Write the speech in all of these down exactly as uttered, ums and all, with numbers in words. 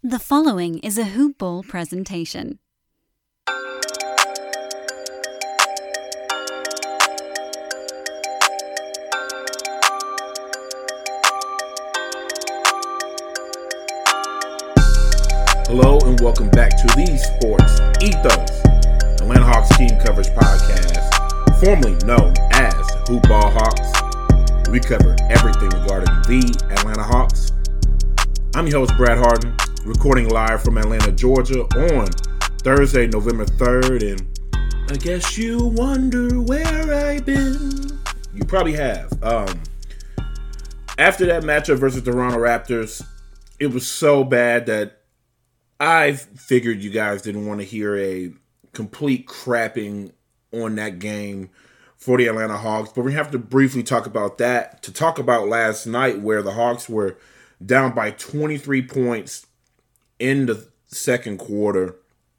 The following is a Hoop Ball presentation. Hello and welcome back to the Sports Ethos, Atlanta Hawks team coverage podcast, formerly known as Hoop Ball Hawks. We cover everything regarding the Atlanta Hawks. I'm your host, Brad Harden, recording live from Atlanta, Georgia on Thursday, November third, and I guess you wonder where I've been. You probably have. Um, after that matchup versus the Toronto Raptors, it was so bad that I figured you guys didn't want to hear a complete crapping on that game for the Atlanta Hawks, but we have to briefly talk about that to talk about last night where the Hawks were down by twenty-three points in the second quarter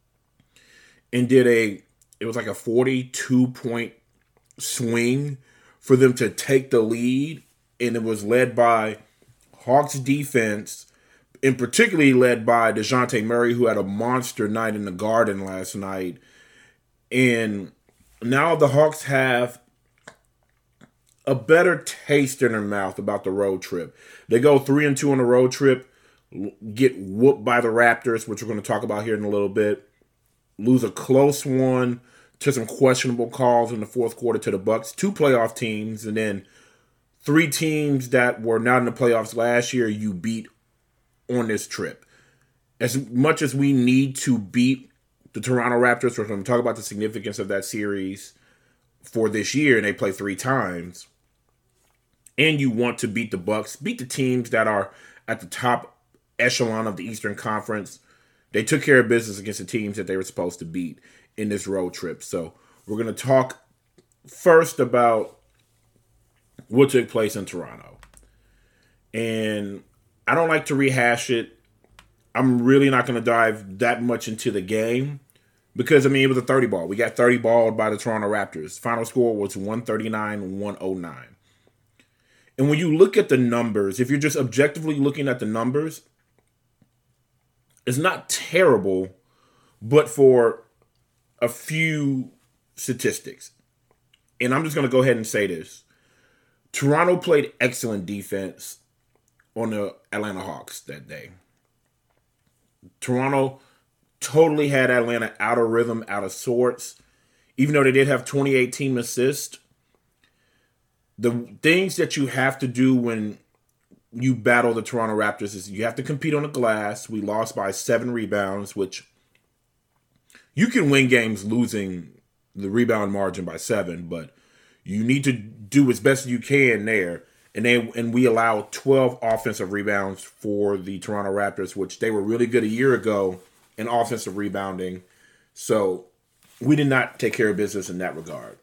and did a, it was like a forty-two point swing for them to take the lead, and it was led by Hawks defense, and particularly led by DeJounte Murray, who had a monster night in the Garden last night. And now the Hawks have a better taste in their mouth about the road trip. They go three and two on the road trip, get whooped by the Raptors, which we're going to talk about here in a little bit, lose a close one to some questionable calls in the fourth quarter to the Bucks, two playoff teams, and then three teams that were not in the playoffs last year you beat on this trip. As much as we need to beat the Toronto Raptors, we're going to talk about the significance of that series for this year, and they play three times, and you want to beat the Bucks, beat the teams that are at the top echelon of the Eastern Conference. They took care of business against the teams that they were supposed to beat in this road trip. So we're going to talk first about what took place in Toronto. And I don't like to rehash it. I'm really not going to dive that much into the game because, I mean, it was a thirty ball. We got thirty balled by the Toronto Raptors. Final score was one thirty-nine to one oh nine. And when you look at the numbers, if you're just objectively looking at the numbers, it's not terrible, but for a few statistics. And I'm just going to go ahead and say this. Toronto played excellent defense on the Atlanta Hawks that day. Toronto totally had Atlanta out of rhythm, out of sorts. Even though they did have twenty-eight team assists, the things that you have to do when you battle the Toronto Raptors is you have to compete on the glass. We lost by seven rebounds, which you can win games losing the rebound margin by seven, but you need to do as best as you can there. And they and we allowed twelve offensive rebounds for the Toronto Raptors, which they were really good a year ago in offensive rebounding. So we did not take care of business in that regard.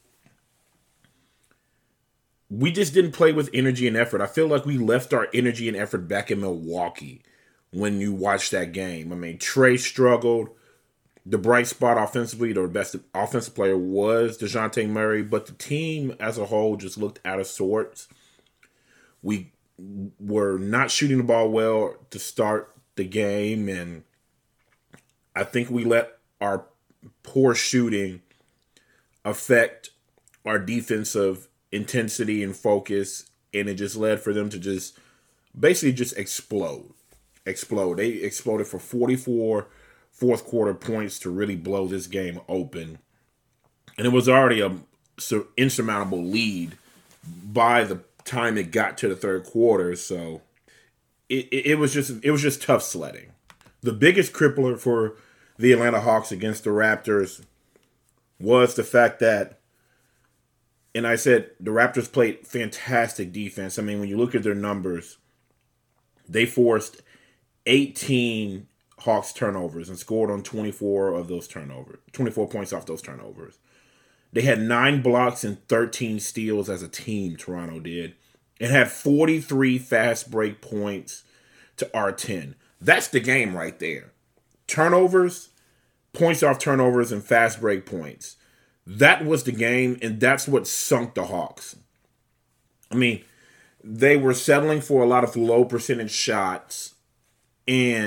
We just didn't play with energy and effort. I feel like we left our energy and effort back in Milwaukee when you watch that game. I mean, Trey struggled. The bright spot offensively, the best offensive player was DeJounte Murray, but the team as a whole just looked out of sorts. We were not shooting the ball well to start the game, and I think we let our poor shooting affect our defensive intensity and focus, and it just led for them to just basically just explode. Explode. They exploded for forty-four fourth quarter points to really blow this game open. And it was already a insurmountable lead by the time it got to the third quarter, so it, it, it was just it was just tough sledding. The biggest crippler for the Atlanta Hawks against the Raptors was the fact that, and I said the Raptors played fantastic defense. I mean, when you look at their numbers, they forced eighteen Hawks turnovers and scored on twenty-four of those turnovers, twenty-four points off those turnovers. They had nine blocks and thirteen steals as a team, Toronto did, and had forty-three fast break points to our ten. That's the game right there. Turnovers, points off turnovers, and fast break points. That was the game, and that's what sunk the Hawks. I mean, they were settling for a lot of low percentage shots, and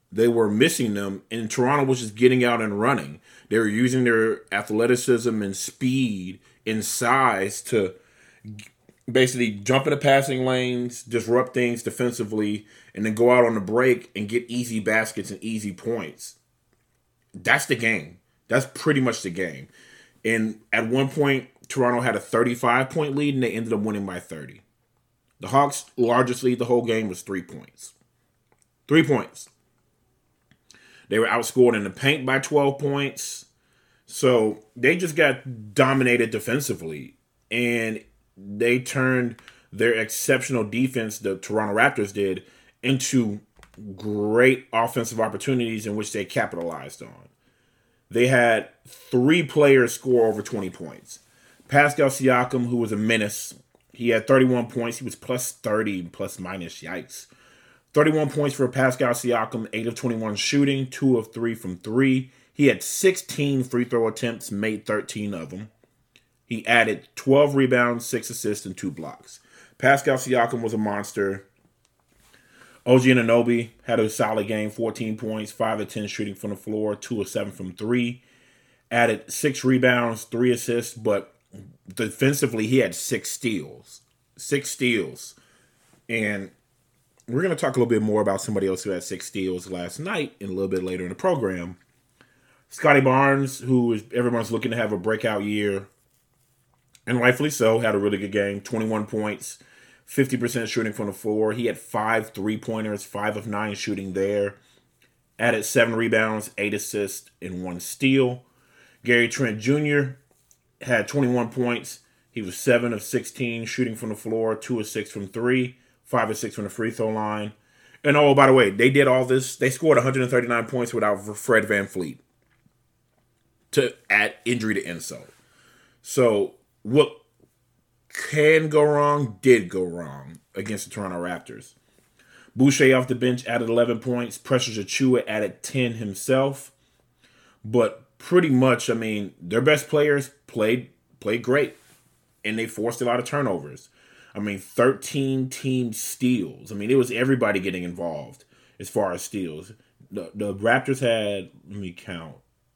they were missing them, and Toronto was just getting out and running. They were using their athleticism and speed and size to basically jump into passing lanes, disrupt things defensively, and then go out on the break and get easy baskets and easy points. That's the game. That's pretty much the game. And at one point, Toronto had a thirty-five point lead, and they ended up winning by thirty. The Hawks' largest lead the whole game was three points. Three points. They were outscored in the paint by twelve points. So they just got dominated defensively. And they turned their exceptional defense, the Toronto Raptors did, into great offensive opportunities in which they capitalized on. They had three players score over twenty points. Pascal Siakam, who was a menace, he had thirty-one points. He was plus thirty, plus minus, yikes. thirty-one points for Pascal Siakam, eight of twenty-one shooting, two of three from three. He had sixteen free throw attempts, made thirteen of them. He added twelve rebounds, six assists, and two blocks. Pascal Siakam was a monster. O G Anunoby had a solid game, fourteen points, five of ten shooting from the floor, two of seven from three. Added six rebounds, three assists, but defensively he had six steals. Six steals. And we're going to talk a little bit more about somebody else who had six steals last night and a little bit later in the program. Scotty Barnes, who is everyone's looking to have a breakout year, and rightfully so, had a really good game, twenty-one points, fifty percent shooting from the floor. He had five three-pointers, five of nine shooting there. Added seven rebounds, eight assists, and one steal. Gary Trent Junior had twenty-one points. He was seven of sixteen shooting from the floor, two of six from three, five of six from the free throw line. And oh, by the way, they did all this. They scored one hundred thirty-nine points without Fred VanVleet to add injury to insult. So what can go wrong did go wrong against the Toronto Raptors. Boucher off the bench added eleven points. Precious Achiuwa added ten himself. But pretty much, I mean, their best players played played great. And they forced a lot of turnovers. I mean, thirteen team steals. I mean, it was everybody getting involved as far as steals. The, the Raptors had, let me count,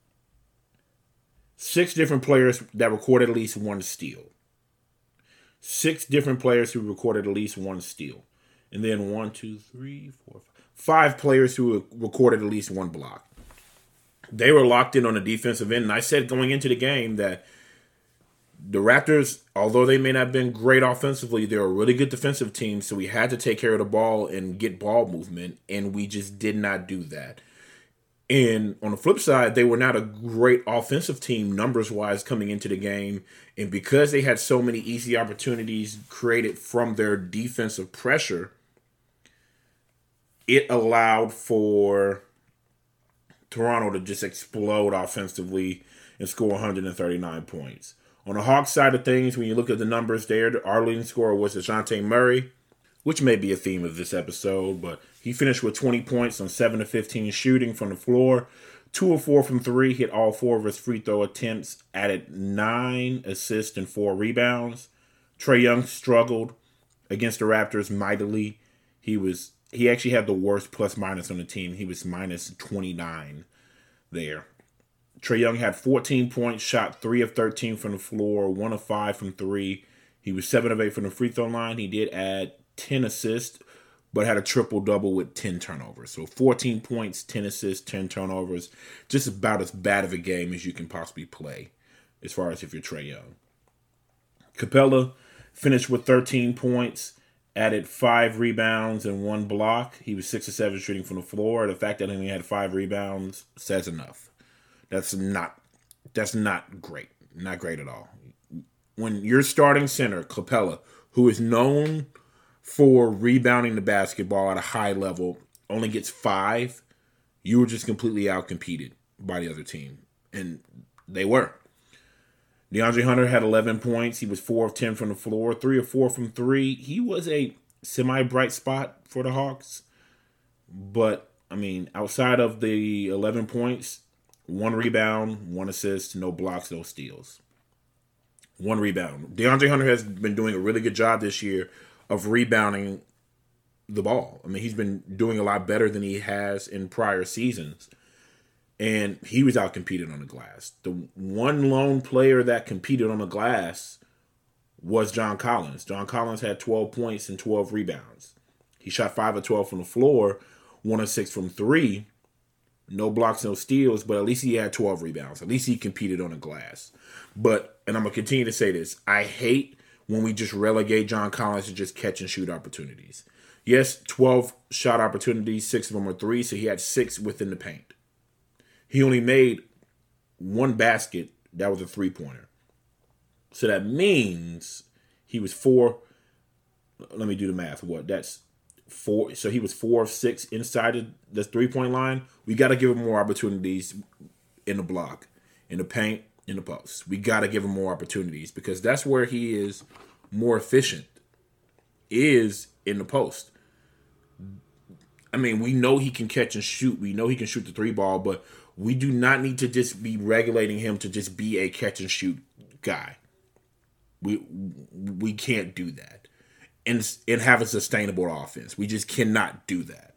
six different players that recorded at least one steal. Six different players who recorded at least one steal. And then one, two, three, four, five, five players who recorded at least one block. They were locked in on the defensive end. And I said going into the game that the Raptors, although they may not have been great offensively, they're a really good defensive team. So we had to take care of the ball and get ball movement. And we just did not do that. And on the flip side, they were not a great offensive team numbers-wise coming into the game. And because they had so many easy opportunities created from their defensive pressure, it allowed for Toronto to just explode offensively and score one hundred thirty-nine points. On the Hawks side of things, when you look at the numbers there, our leading scorer was DeJounte Murray, which may be a theme of this episode, but he finished with twenty points on seven of fifteen shooting from the floor, two of four from three, hit all four of his free throw attempts, added nine assists and four rebounds. Trae Young struggled against the Raptors mightily. He was he actually had the worst plus minus on the team. He was minus twenty-nine there. Trae Young had fourteen points, shot three of thirteen from the floor, one of five from three. He was seven of eight from the free throw line. He did add ten assists, but had a triple-double with ten turnovers. So fourteen points, ten assists, ten turnovers. Just about as bad of a game as you can possibly play as far as if you're Trae Young. Capella finished with thirteen points, added five rebounds and one block. He was six of seven shooting from the floor. The fact that he only had five rebounds says enough. That's not that's not great. Not great at all. When your starting center, Capella, who is known for rebounding the basketball at a high level, only gets five, you were just completely outcompeted by the other team. And they were. DeAndre Hunter had eleven points. He was four of ten from the floor, three of four from three. He was a semi-bright spot for the Hawks. But, I mean, outside of the eleven points, one rebound, one assist, no blocks, no steals. One rebound. DeAndre Hunter has been doing a really good job this year of rebounding the ball. I mean, he's been doing a lot better than he has in prior seasons. And he was out-competed on the glass. The one lone player that competed on the glass was John Collins. John Collins had twelve points and twelve rebounds. He shot five of twelve from the floor, one of six from three. No blocks, no steals, but at least he had twelve rebounds. At least he competed on the glass. But, and I'm going to continue to say this, I hate when we just relegate John Collins to just catch and shoot opportunities. Yes, twelve shot opportunities, six of them were three, so he had six within the paint. He only made one basket. That was a three-pointer. So that means he was four. Let me do the math. What? That's four. So he was four of six inside the three-point line. We got to give him more opportunities in the block, in the paint, in the post. We got to give him more opportunities because that's where he is more efficient, is in the post. I mean, we know he can catch and shoot. We know he can shoot the three ball, but we do not need to just be regulating him to just be a catch and shoot guy. We we can't do that and, and have a sustainable offense. We just cannot do that.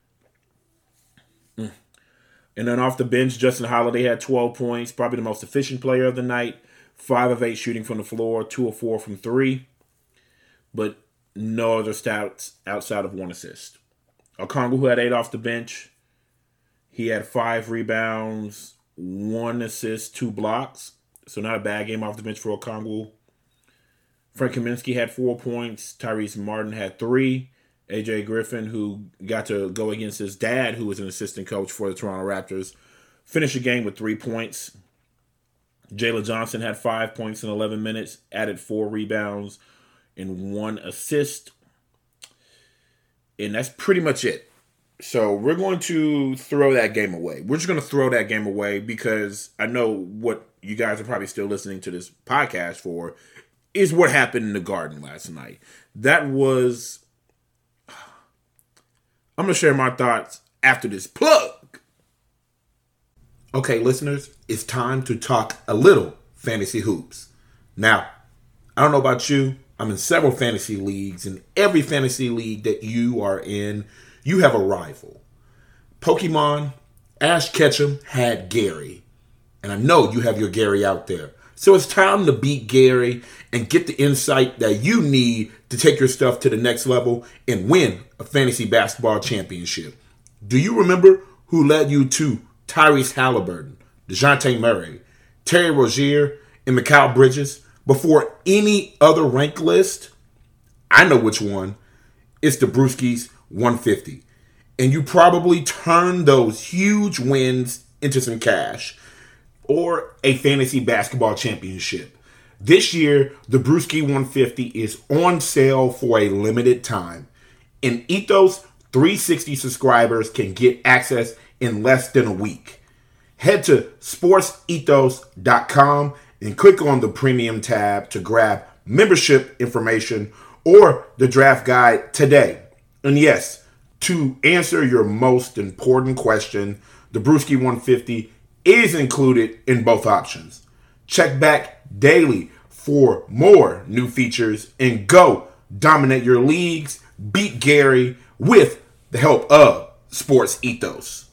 Mm. And then off the bench, Justin Holiday had twelve points, probably the most efficient player of the night. five of eight shooting from the floor, two of four from three. But no other stats outside of one assist. Okongwu, who had eight off the bench, he had five rebounds, one assist, two blocks. So not a bad game off the bench for Okongwu. Frank Kaminsky had four points. Tyrese Martin had three. A J Griffin, who got to go against his dad, who was an assistant coach for the Toronto Raptors, finished the game with three points. Jalen Johnson had five points in eleven minutes, added four rebounds and one assist. And that's pretty much it. So we're going to throw that game away. We're just going to throw that game away because I know what you guys are probably still listening to this podcast for is what happened in the Garden last night. That was... I'm going to share my thoughts after this plug. Okay, listeners, it's time to talk a little fantasy hoops. Now, I don't know about you. I'm in several fantasy leagues. In every fantasy league that you are in, you have a rival. Pokemon, Ash Ketchum had Gary. And I know you have your Gary out there. So it's time to beat Gary and get the insight that you need to take your stuff to the next level and win a fantasy basketball championship. Do you remember who led you to Tyrese Halliburton, DeJounte Murray, Terry Rozier, and Mikal Bridges before any other rank list? I know which one. It's the Brewskis one fifty. And you probably turned those huge wins into some cash or a fantasy basketball championship. This year, the Brewski one fifty is on sale for a limited time. And Ethos three sixty subscribers can get access in less than a week. Head to sports ethos dot com and click on the premium tab to grab membership information or the draft guide today. And yes, to answer your most important question, the Brewski one fifty is included in both options. Check back daily for more new features and go dominate your leagues, beat Gary with the help of Sports Ethos.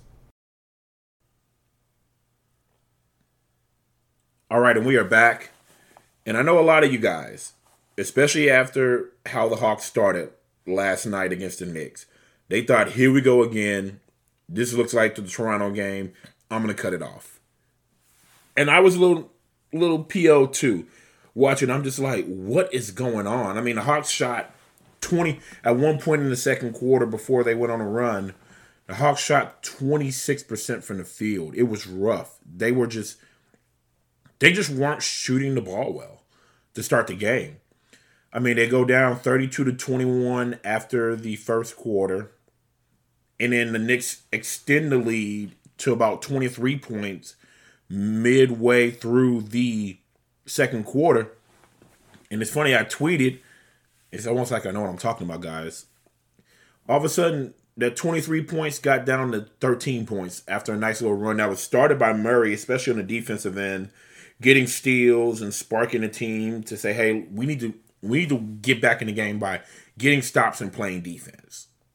All right, and we are back. And I know a lot of you guys, especially after how the Hawks started last night against the Knicks, they thought, here we go again. This looks like the Toronto game. I'm going to cut it off. And I was a little, little P O too, watching. I'm just like, what is going on? I mean, the Hawks shot twenty at one point in the second quarter before they went on a run. The Hawks shot twenty-six percent from the field. It was rough. They were just, they just weren't shooting the ball well to start the game. I mean, they go down thirty-two to twenty-one after the first quarter. And then the Knicks extend the lead to about twenty-three points midway through the second quarter. And it's funny, I tweeted, it's almost like I know what I'm talking about, guys. All of a sudden, that twenty-three points got down to thirteen points after a nice little run that was started by Murray, especially on the defensive end, getting steals and sparking the team to say, hey, we need to we need to get back in the game by getting stops and playing defense.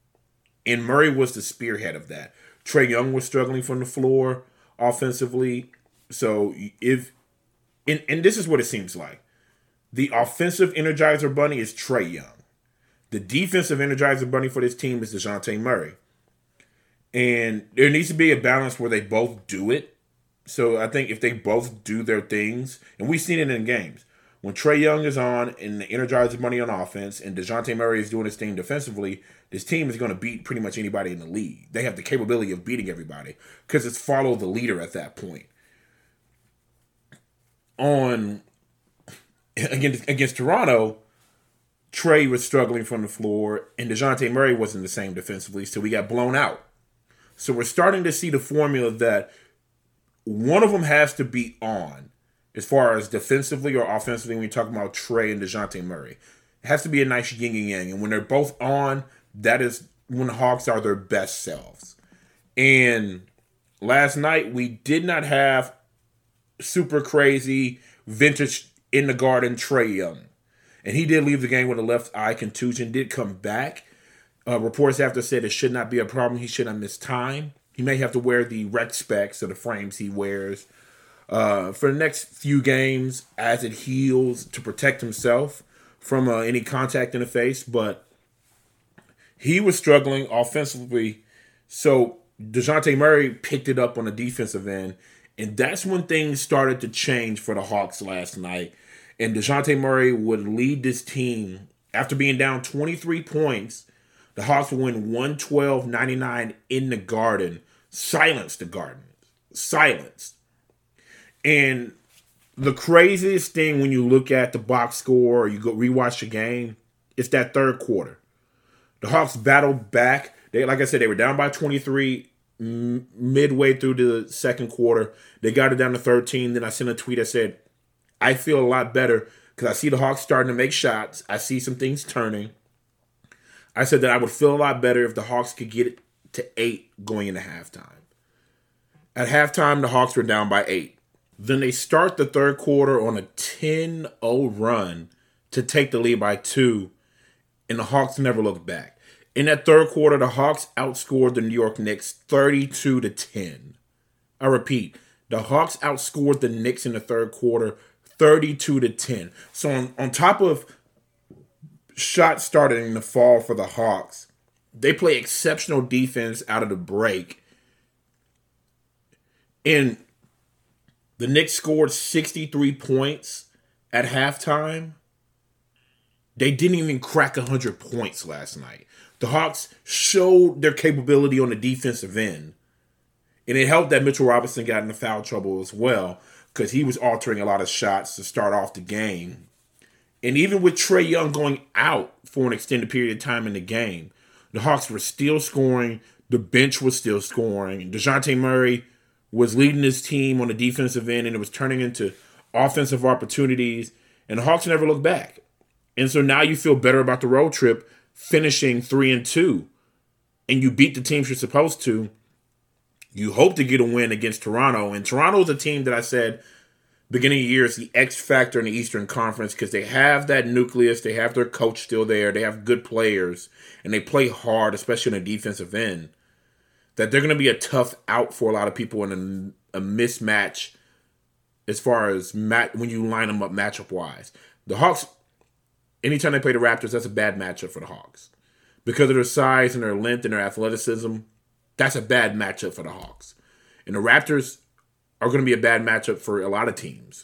And Murray was the spearhead of that. Trae Young was struggling from the floor offensively. So if and, and this is what it seems like. The offensive Energizer Bunny is Trae Young. The defensive Energizer Bunny for this team is DeJounte Murray. And there needs to be a balance where they both do it. So I think if they both do their things, and we've seen it in games, when Trae Young is on and the Energizer Bunny on offense and DeJounte Murray is doing his thing defensively, this team is going to beat pretty much anybody in the league. They have the capability of beating everybody because it's follow the leader at that point. On against, against Toronto, Trae was struggling from the floor and DeJounte Murray wasn't the same defensively, so we got blown out. So we're starting to see the formula that one of them has to be on as far as defensively or offensively when you're talking about Trae and DeJounte Murray. It has to be a nice yin and yang. And when they're both on, that is when the Hawks are their best selves. And last night, we did not have super crazy vintage in the garden Trae Young. And he did leave the game with a left eye contusion, did come back. Uh, reports after said it should not be a problem. He should not miss time. He may have to wear the rec specs or the frames he wears uh, for the next few games as it heals to protect himself from uh, any contact in the face. But he was struggling offensively. So DeJounte Murray picked it up on the defensive end. And that's when things started to change for the Hawks last night. And DeJounte Murray would lead this team after being down twenty-three points. The Hawks would win one twelve ninety-nine in the Garden. Silenced the Garden. Silenced. And the craziest thing when you look at the box score or you go rewatch the game, it's that third quarter. The Hawks battled back. They, like I said, they were down by twenty-three m- midway through the second quarter. They got it down to thirteen. Then I sent a tweet that said, I feel a lot better because I see the Hawks starting to make shots. I see some things turning. I said that I would feel a lot better if the Hawks could get it to eight going into halftime. At halftime, the Hawks were down by eight. Then they start the third quarter on a ten oh run to take the lead by two, and the Hawks never looked back. In that third quarter, the Hawks outscored the New York Knicks thirty-two to ten. I repeat, the Hawks outscored the Knicks in the third quarter thirty-two to ten. So on, on top of shots starting to fall for the Hawks, they play exceptional defense out of the break. And the Knicks scored sixty-three points at halftime. They didn't even crack one hundred points last night. The Hawks showed their capability on the defensive end. And it helped that Mitchell Robinson got into foul trouble as well because he was altering a lot of shots to start off the game. And even with Trae Young going out for an extended period of time in the game, the Hawks were still scoring. The bench was still scoring. DeJounte Murray was leading his team on the defensive end, and it was turning into offensive opportunities. And the Hawks never looked back. And so now you feel better about the road trip, finishing three and two, and you beat the teams you're supposed to. You hope to get a win against Toronto. And Toronto is a team that I said beginning of the year is the X factor in the Eastern Conference because they have that nucleus. They have their coach still there. They have good players, and they play hard, especially on the defensive end. That they're going to be a tough out for a lot of people in a, a mismatch as far as mat, when you line them up matchup-wise. The Hawks, anytime they play the Raptors, that's a bad matchup for the Hawks. Because of their size and their length and their athleticism, that's a bad matchup for the Hawks. And the Raptors are going to be a bad matchup for a lot of teams.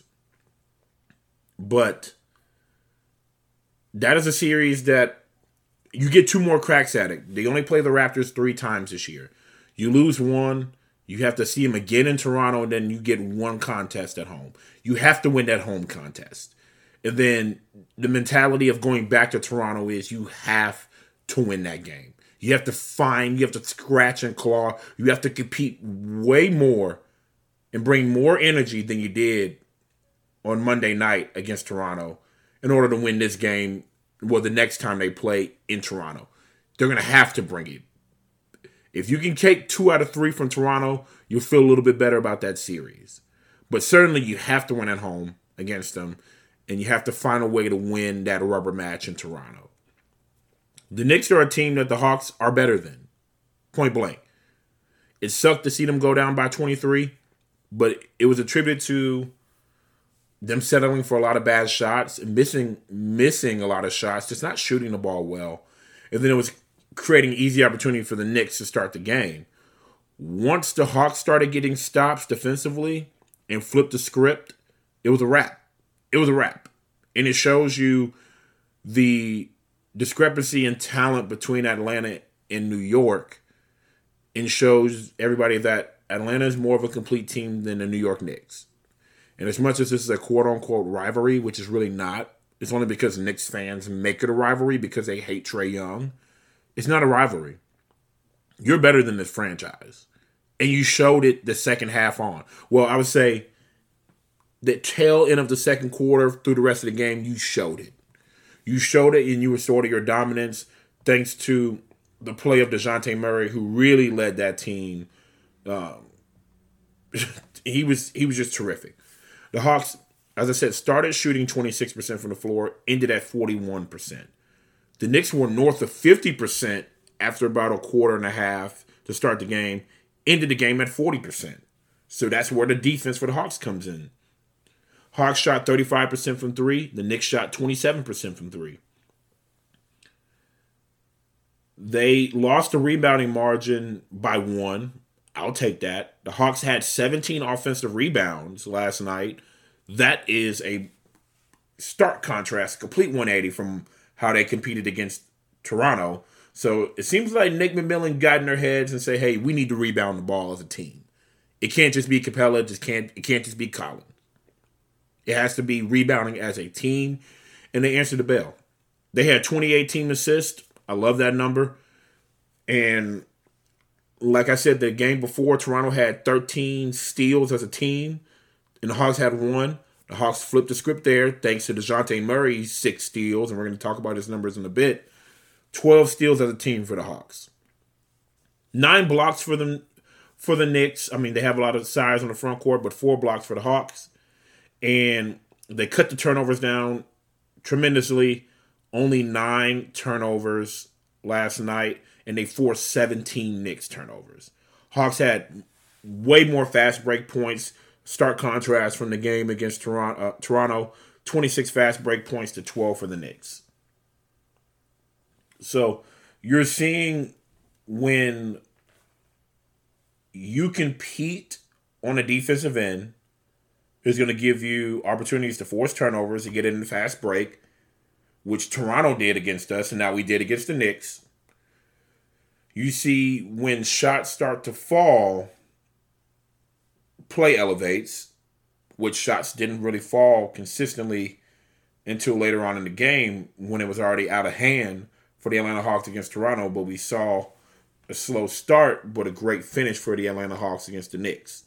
But that is a series that you get two more cracks at it. They only play the Raptors three times this year. You lose one, you have to see them again in Toronto, and then you get one contest at home. You have to win that home contest. And then the mentality of going back to Toronto is you have to win that game. You have to find, you have to scratch and claw. You have to compete way more and bring more energy than you did on Monday night against Toronto in order to win this game, well, the next time they play in Toronto. They're going to have to bring it. If you can take two out of three from Toronto, you'll feel a little bit better about that series. But certainly you have to win at home against them, and you have to find a way to win that rubber match in Toronto. The Knicks are a team that the Hawks are better than. point blank. It sucked to see them go down by twenty-three, but it was attributed to them settling for a lot of bad shots, missing missing a lot of shots, just not shooting the ball well. And then it was creating easy opportunity for the Knicks to start the game. Once the Hawks started getting stops defensively and flipped the script, it was a wrap. It was a wrap. And it shows you the discrepancy in talent between Atlanta and New York, and shows everybody that Atlanta is more of a complete team than the New York Knicks. And as much as this is a quote-unquote rivalry, which is really not, it's only because Knicks fans make it a rivalry because they hate Trae Young. It's not a rivalry. You're better than this franchise. And you showed it the second half on. Well, I would say the tail end of the second quarter through the rest of the game, you showed it. You showed it and you restored your dominance thanks to the play of DeJounte Murray, who really led that team. Um, he was he was just terrific. The Hawks, as I said, started shooting twenty-six percent from the floor, ended at forty-one percent. The Knicks were north of fifty percent after about a quarter and a half to start the game, ended the game at forty percent. So that's where the defense for the Hawks comes in. Hawks shot thirty-five percent from three. The Knicks shot twenty-seven percent from three. They lost the rebounding margin by one. I'll take that. The Hawks had seventeen offensive rebounds last night. That is a stark contrast, complete one eighty from how they competed against Toronto. So it seems like Nick McMillan got in their heads and say, hey, we need to rebound the ball as a team. It can't just be Capella. Just can't, it can't just be Collins. It has to be rebounding as a team. And they answered the bell. They had twenty-eight team assists. I love that number. And like I said, the game before, Toronto had thirteen steals as a team, and the Hawks had one. The Hawks flipped the script there thanks to DeJounte Murray's six steals, and we're going to talk about his numbers in a bit. twelve steals as a team for the Hawks. Nine blocks for them for the Knicks. I mean, they have a lot of size on the front court, but four blocks for the Hawks. And they cut the turnovers down tremendously. Only nine turnovers last night, and they forced seventeen Knicks turnovers. Hawks had way more fast break points. Stark contrast from the game against Toronto. Uh, Toronto, twenty-six fast break points to twelve for the Knicks. So you're seeing when you compete on a defensive end, it's going to give you opportunities to force turnovers to get in the fast break, which Toronto did against us, and now we did against the Knicks. You see when shots start to fall, play elevates, which shots didn't really fall consistently until later on in the game when it was already out of hand for the Atlanta Hawks against Toronto, but we saw a slow start, but a great finish for the Atlanta Hawks against the Knicks.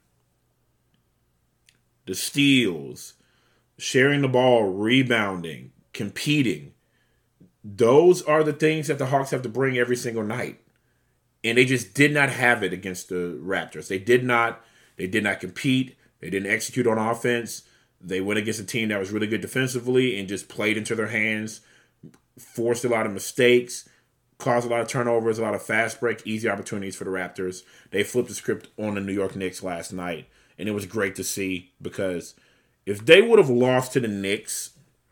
The steals, sharing the ball, rebounding, competing, those are the things that the Hawks have to bring every single night. And they just did not have it against the Raptors. They did not, they did not compete. They didn't execute on offense. They went against a team that was really good defensively and just played into their hands, forced a lot of mistakes, caused a lot of turnovers, a lot of fast break, easy opportunities for the Raptors. They flipped the script on the New York Knicks last night, and it was great to see because if they would have lost to the Knicks,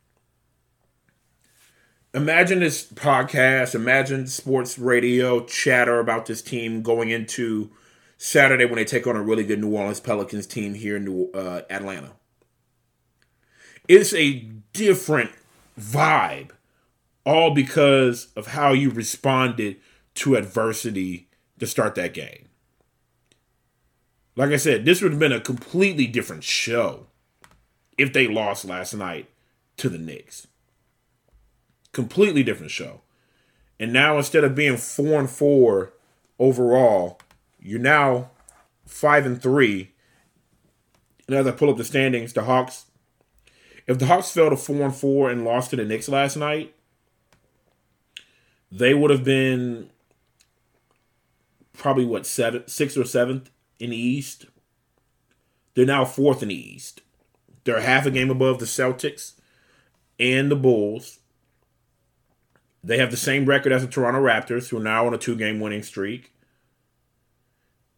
imagine this podcast, imagine sports radio chatter about this team going into Saturday when they take on a really good New Orleans Pelicans team here in New, uh, Atlanta. It's a different vibe, all because of how you responded to adversity to start that game. Like I said, this would have been a completely different show if they lost last night to the Knicks. Completely different show. And now instead of being four and four overall, you're now five and three. And as I pull up the standings, the Hawks, if the Hawks fell to four and four and lost to the Knicks last night, they would have been probably what seven, sixth or seventh in the East. They're now fourth in the East. They're half a game above the Celtics and the Bulls. They have the same record as the Toronto Raptors, who are now on a two-game winning streak.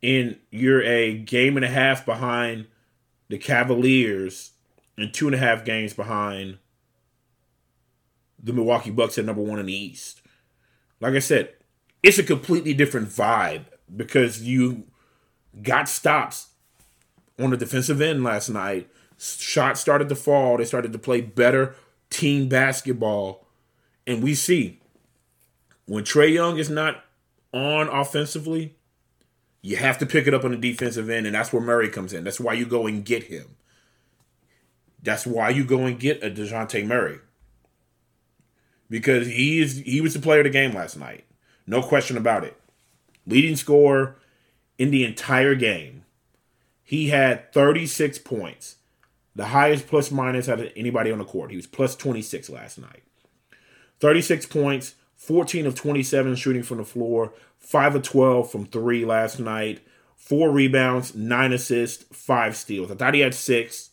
and you're a game and a half behind the Cavaliers and two and a half games behind the Milwaukee Bucks at number one in the East. Like I said, it's a completely different vibe because you got stops on the defensive end last night. Shots started to fall. They started to play better team basketball. And we see when Trae Young is not on offensively, you have to pick it up on the defensive end, and that's where Murray comes in. That's why you go and get him. That's why you go and get a DeJounte Murray. Because he is he was the player of the game last night. No question about it. Leading scorer in the entire game. He had thirty-six points. The highest plus minus out of anybody on the court. He was plus twenty-six last night. thirty-six points, fourteen of twenty-seven shooting from the floor, five of twelve from three last night, four rebounds, nine assists, five steals. I thought he had six.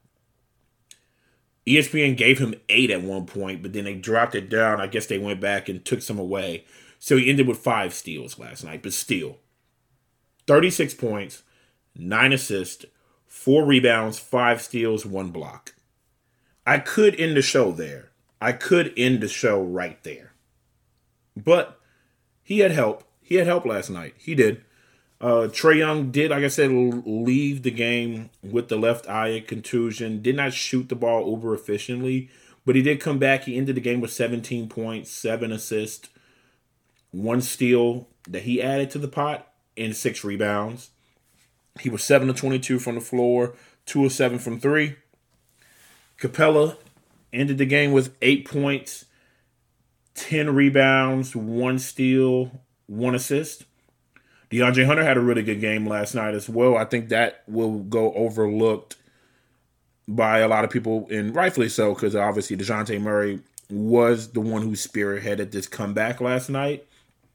E S P N gave him eight at one point, but then they dropped it down. I guess they went back and took some away. So he ended with five steals last night, but still. thirty-six points, nine assists, four rebounds, five steals, one block. I could end the show there. I could end the show right there. But he had help. He had help last night. He did. Uh, Trae Young did, like I said, leave the game with the left eye contusion. Did not shoot the ball over efficiently, but he did come back. He ended the game with seventeen points, seven assists, one steal that he added to the pot, and six rebounds. He was seven of twenty-two from the floor, two of seven from three. Capella ended the game with eight points, ten rebounds, one steal, one assist. DeAndre Hunter had a really good game last night as well. I think that will go overlooked by a lot of people, and rightfully so, because obviously DeJounte Murray was the one who spearheaded this comeback last night.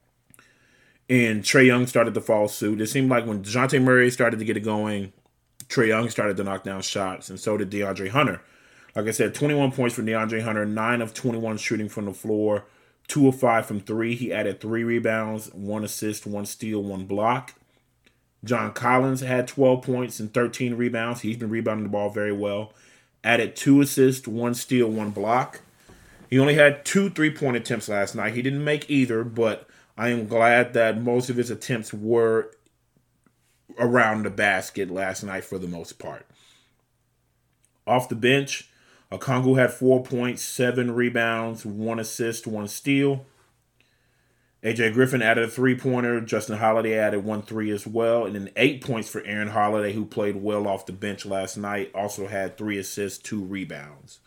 And Trae Young started to follow suit. It seemed like when DeJounte Murray started to get it going, Trae Young started to knock down shots, and so did DeAndre Hunter. Like I said, twenty-one points for DeAndre Hunter, nine of twenty-one shooting from the floor, two of five from three. He added three rebounds, one assist, one steal, one block. John Collins had twelve points and thirteen rebounds. He's been rebounding the ball very well. Added two assists, one steal, one block. He only had two three-point attempts last night. He didn't make either, but I am glad that most of his attempts were around the basket last night for the most part. Off the bench, Okongwu had four points, seven rebounds, one assist, one steal. A J Griffin added a three-pointer. Justin Holiday added one three as well. And then eight points for Aaron Holiday, who played well off the bench last night. Also had three assists, two rebounds.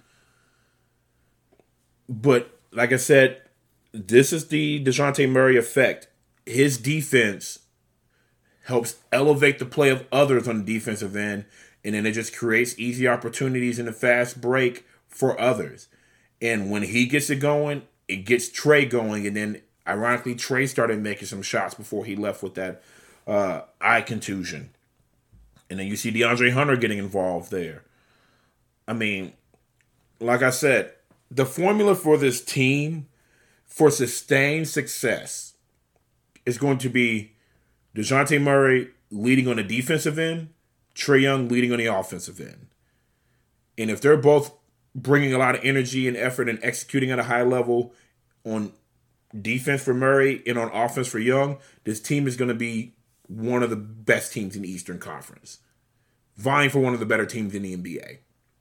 But, like I said, this is the DeJounte Murray effect. His defense helps elevate the play of others on the defensive end, and then it just creates easy opportunities in the fast break for others. And when he gets it going, it gets Trae going, and then ironically, Trae started making some shots before he left with that uh, eye contusion. And then you see DeAndre Hunter getting involved there. I mean, like I said, the formula for this team for sustained success is going to be DeJounte Murray leading on the defensive end, Trae Young leading on the offensive end. And if they're both bringing a lot of energy and effort and executing at a high level on defense for Murray and on offense for Young, this team is going to be one of the best teams in the Eastern Conference, vying for one of the better teams in the N B A.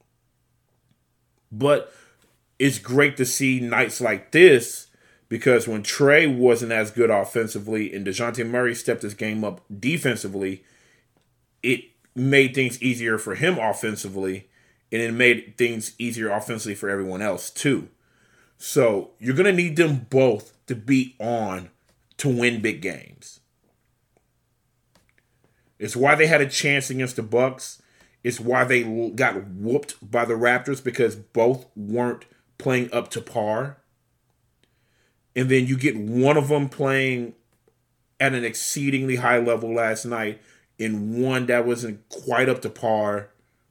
But it's great to see nights like this, because when Trae wasn't as good offensively and DeJounte Murray stepped his game up defensively, it made things easier for him offensively, and it made things easier offensively for everyone else too. So you're going to need them both to be on to win big games. It's why they had a chance against the Bucks. It's why they got whooped by the Raptors, because both weren't playing up to par. And then you get one of them playing at an exceedingly high level last night, and one that wasn't quite up to par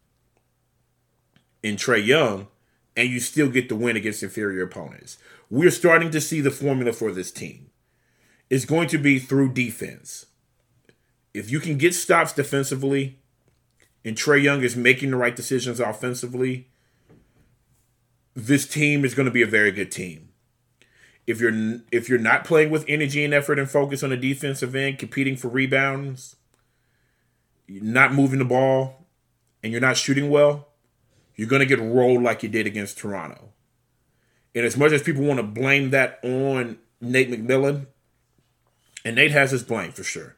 in Trae Young, and you still get the win against inferior opponents. We're starting to see the formula for this team. It's going to be through defense. if you can get stops defensively and Trae Young is making the right decisions offensively, this team is going to be a very good team. If you're if you're not playing with energy and effort and focus on the defensive end, competing for rebounds, not moving the ball, and you're not shooting well, you're going to get rolled like you did against Toronto. And as much as people want to blame that on Nate McMillan, and Nate has his blame for sure,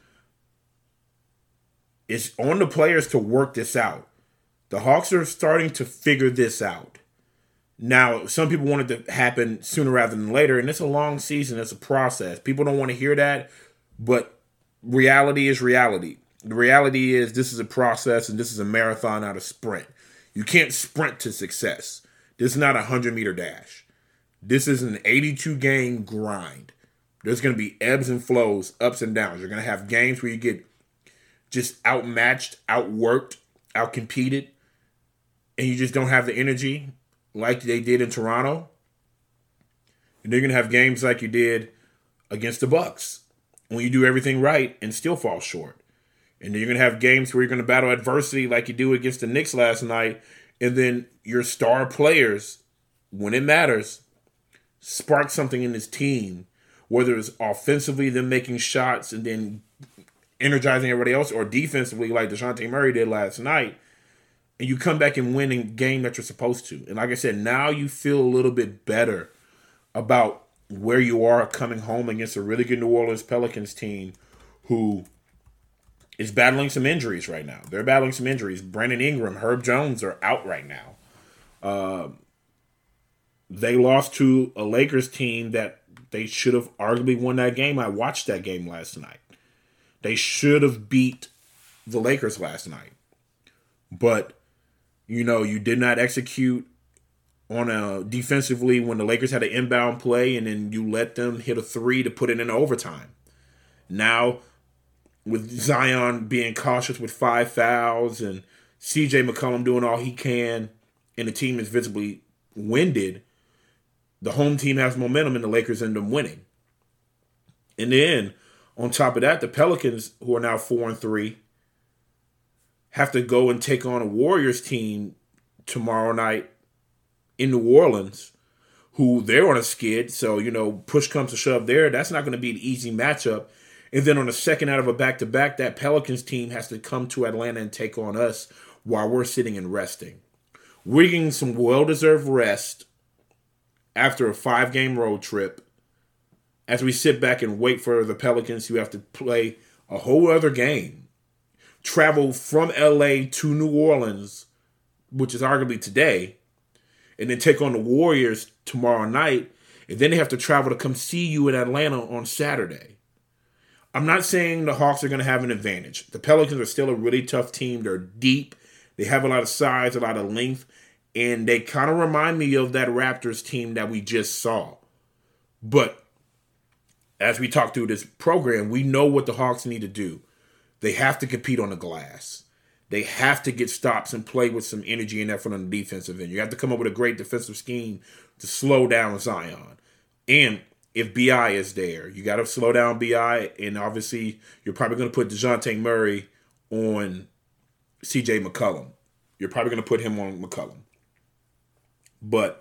it's on the players to work this out. The Hawks are starting to figure this out. Now, some people want it to happen sooner rather than later, and it's a long season. It's a process. People don't want to hear that, but reality is reality. The reality is this is a process, and this is a marathon, not a sprint. You can't sprint to success. This is not a hundred-meter dash. This is an eighty-two game grind. There's going to be ebbs and flows, ups and downs. You're going to have games where you get just outmatched, outworked, outcompeted, and you just don't have the energy like they did in Toronto. And they're going to have games like you did against the Bucks when you do everything right and still fall short. And then you're going to have games where you're going to battle adversity like you do against the Knicks last night, and then your star players, when it matters, spark something in this team, whether it's offensively, them making shots and then energizing everybody else, or defensively like DeJounte Murray did last night, and you come back and win a game that you're supposed to. And like I said, now you feel a little bit better about where you are coming home against a really good New Orleans Pelicans team who is battling some injuries right now. They're battling some injuries. Brandon Ingram, Herb Jones are out right now. Uh, they lost to a Lakers team that they should have arguably won that game. I watched that game last night. They should have beat the Lakers last night. But, you know, you did not execute on a defensively when the Lakers had an inbound play, and then you let them hit a three to put it in overtime. Now, with Zion being cautious with five fouls and C J McCollum doing all he can, and the team is visibly winded, the home team has momentum and the Lakers end up winning. And then, on top of that, the Pelicans, who are now four and three, have to go and take on a Warriors team tomorrow night in New Orleans, who they're on a skid. So, you know, push comes to shove there. That's not going to be an easy matchup. And then on the second out of a back-to-back, that Pelicans team has to come to Atlanta and take on us while we're sitting and resting. We're getting some well-deserved rest after a five-game road trip as we sit back and wait for the Pelicans who have to play a whole other game, travel from L A to New Orleans, which is arguably today, and then take on the Warriors tomorrow night, and then they have to travel to come see you in Atlanta on Saturday. I'm not saying the Hawks are going to have an advantage. The Pelicans are still a really tough team. They're deep. They have a lot of size, a lot of length, and they kind of remind me of that Raptors team that we just saw. But as we talk through this program, we know what the Hawks need to do. They have to compete on the glass. They have to get stops and play with some energy and effort on the defensive end. You have to come up with a great defensive scheme to slow down Zion. And if B I is there, you got to slow down B I, and obviously you're probably going to put DeJounte Murray on C J McCollum. You're probably going to put him on McCollum. But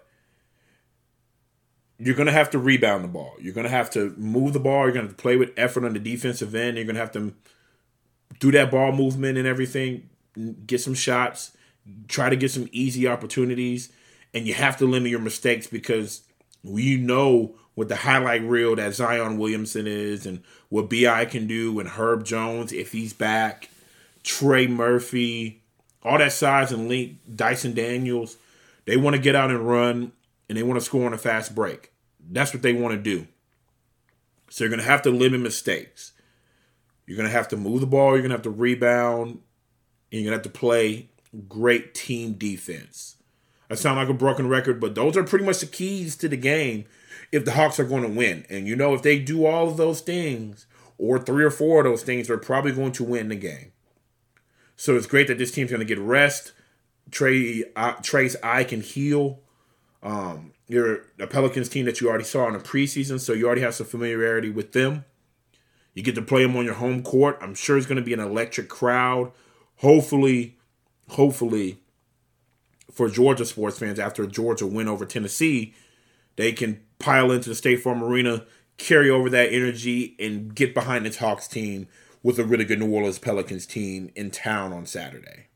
you're going to have to rebound the ball. You're going to have to move the ball. You're going to have to play with effort on the defensive end. You're going to have to do that ball movement and everything, get some shots, try to get some easy opportunities, and you have to limit your mistakes because we know what the highlight reel that Zion Williamson is and what B I can do, and Herb Jones, if he's back, Trey Murphy, all that size and length, Dyson Daniels, they want to get out and run, and they want to score on a fast break. That's what they want to do. So you're going to have to limit mistakes. You're going to have to move the ball, you're going to have to rebound, and you're going to have to play great team defense. I sound like a broken record, but those are pretty much the keys to the game if the Hawks are going to win. And you know, if they do all of those things, or three or four of those things, they're probably going to win the game. So it's great that this team's going to get rest. Trey, uh, Trace eye can heal. Um, you're a Pelicans team that you already saw in the preseason, so you already have some familiarity with them. You get to play them on your home court. I'm sure it's going to be an electric crowd. Hopefully, hopefully, for Georgia sports fans, after a Georgia win over Tennessee, they can pile into the State Farm Arena, carry over that energy, and get behind this Hawks team with a really good New Orleans Pelicans team in town on Saturday.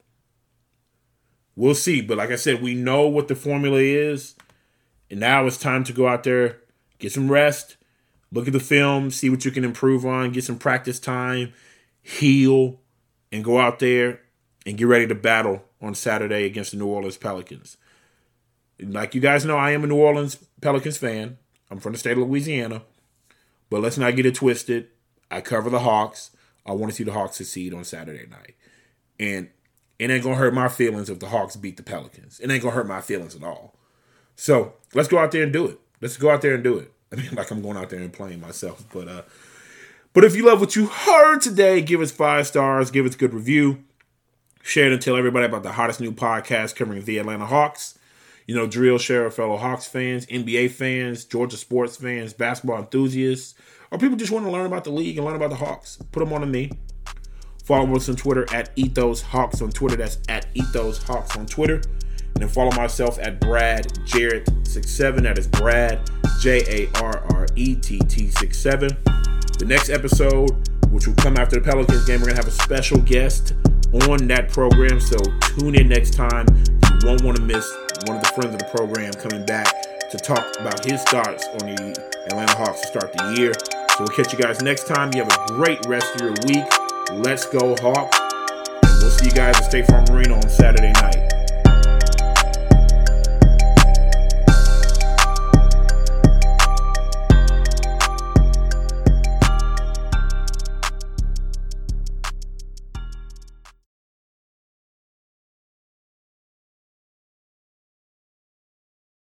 We'll see. But like I said, we know what the formula is. And now it's time to go out there, get some rest, look at the film, see what you can improve on, get some practice time, heal, and go out there and get ready to battle on Saturday against the New Orleans Pelicans. Like you guys know, I am a New Orleans Pelicans fan. I'm from the state of Louisiana. But let's not get it twisted. I cover the Hawks. I want to see the Hawks succeed on Saturday night. And it ain't going to hurt my feelings if the Hawks beat the Pelicans. It ain't going to hurt my feelings at all. So let's go out there and do it. Let's go out there and do it. I mean, like I'm going out there and playing myself. But uh, but if you love what you heard today, give us five stars. Give us a good review. Share it and tell everybody about the hottest new podcast covering the Atlanta Hawks. You know, drill, share with fellow Hawks fans, N B A fans, Georgia sports fans, basketball enthusiasts, or people just want to learn about the league and learn about the Hawks. Put them on to me. Follow us on Twitter at Ethos Hawks on Twitter. That's at Ethos Hawks on Twitter. And then follow myself at Brad Jarrett sixty-seven. That is Brad, J A R R E T T sixty-seven. The next episode, which will come after the Pelicans game, we're going to have a special guest on that program. So tune in next time. You won't want to miss one of the friends of the program coming back to talk about his thoughts on the Atlanta Hawks to start the year. So we'll catch you guys next time. You have a great rest of your week. Let's go Hawks. And we'll see you guys at State Farm Arena on Saturday night.